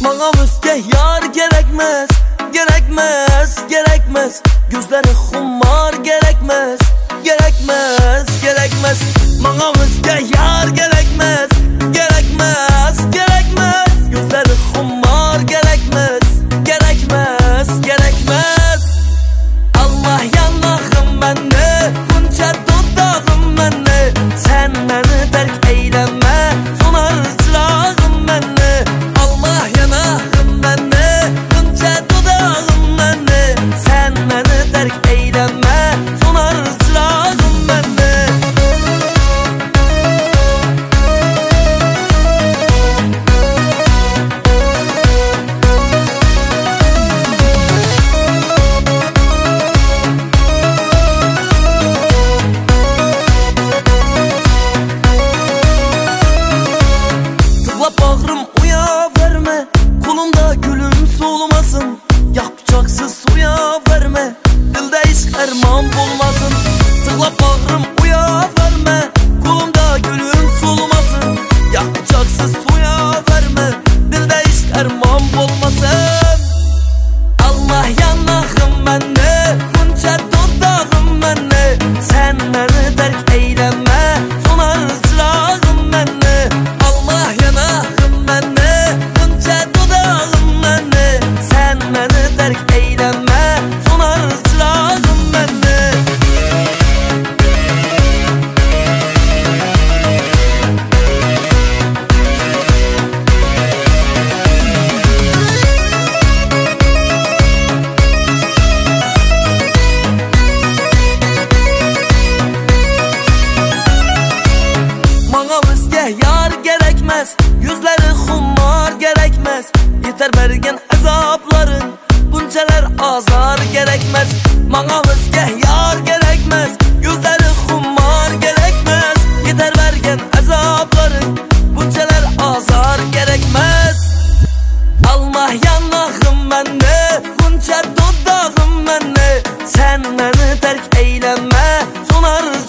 Bana özge yar gerekmez, gerekmez, gerekmez. Gözleri xumar gerekmez, gerekmez, gerekmez. Bana özge yar gerekmez, gerekmez, gerekmez. Gözleri xumar gerekmez, gerekmez, gerekmez. Allah yanağım bende, bunca dudağım bende. Sen beni terk eyleme, sonar çırağım bende. Allah yanağım bende, bunca dudağım bende. Sen beni terk eyleme, sonar çırağım bende. Bağrım uya verme, kolumda gülüm solmasın. Yak bıçaksız suya verme, dilde hiç erman bulmasın. Tıkla bağrım uya verme, kolumda gülüm solmasın. Yak bıçaksız suya verme, dilde hiç erman bulmasın. Allah yanağım bende, bunca dudağım bende. Sen beni terk eyleme, sonar çırağım bende. Allah yanağım bende, bunca dudağım bende. Sen beni terk eyleme, sonar çırağım bende. Bana özge yar gerekmez, yüzleri xumar gerekmez. Yeter bergen azapların, buncalar azar gerekmez. Bana özge yar gerekmez, yüzleri xumar gerekmez. Yeter bergen azapların, buncalar azar gerekmez. Allah yanağım bende, bunca dudağım bende. Sen beni terk eyleme, sonar